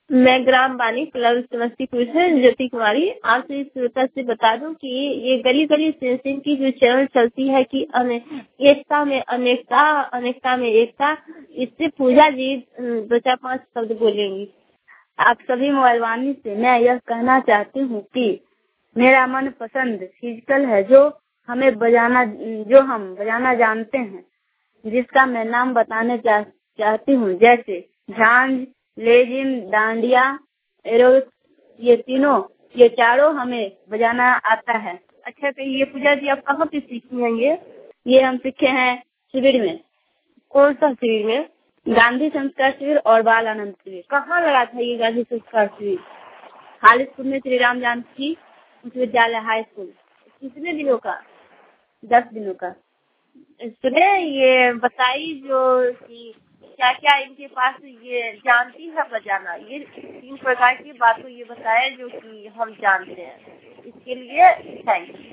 मैं ग्राम बानी क्लब समस्तीपुर से ज्योति कुमारी। आपसे इस श्रोता से बता दूं कि ये गली गली सिंह की जो चरण चलती है कि एकता में अनेकता, अनेकता में एकता, इससे पूजा जी 2-4-5 शब्द बोलेंगी। आप सभी मोबाइलवानी से मैं यह कहना चाहती हूँ कि मेरा मन पसंद फिजिकल है जो हम बजाना जानते हैं, जिसका मैं नाम बताने चाहती हूँ, जैसे झांझ, लेजिम, डांडिया, एरोबिक्स, ये चारों हमें बजाना आता है। अच्छा, तो ये पूजा जी आप कहाँ पे सीखी हैं? ये हम सीखे हैं शिविर में। कौन सा शिविर में? गांधी संस्कार शिविर और बाल आनंद शिविर। कहाँ लगा था ये गांधी संस्कार शिविर? हालिसपुर में श्री राम जानकी उच्च विद्यालय हाई स्कूल। कितने दिनों का? 10 दिनों का। सुने, ये बताइए जो कि क्या क्या इनके पास ये जानती है बजाना, ये 3 प्रकार की बातों ये बताया जो कि हम जानते हैं। इसके लिए थैंक यू।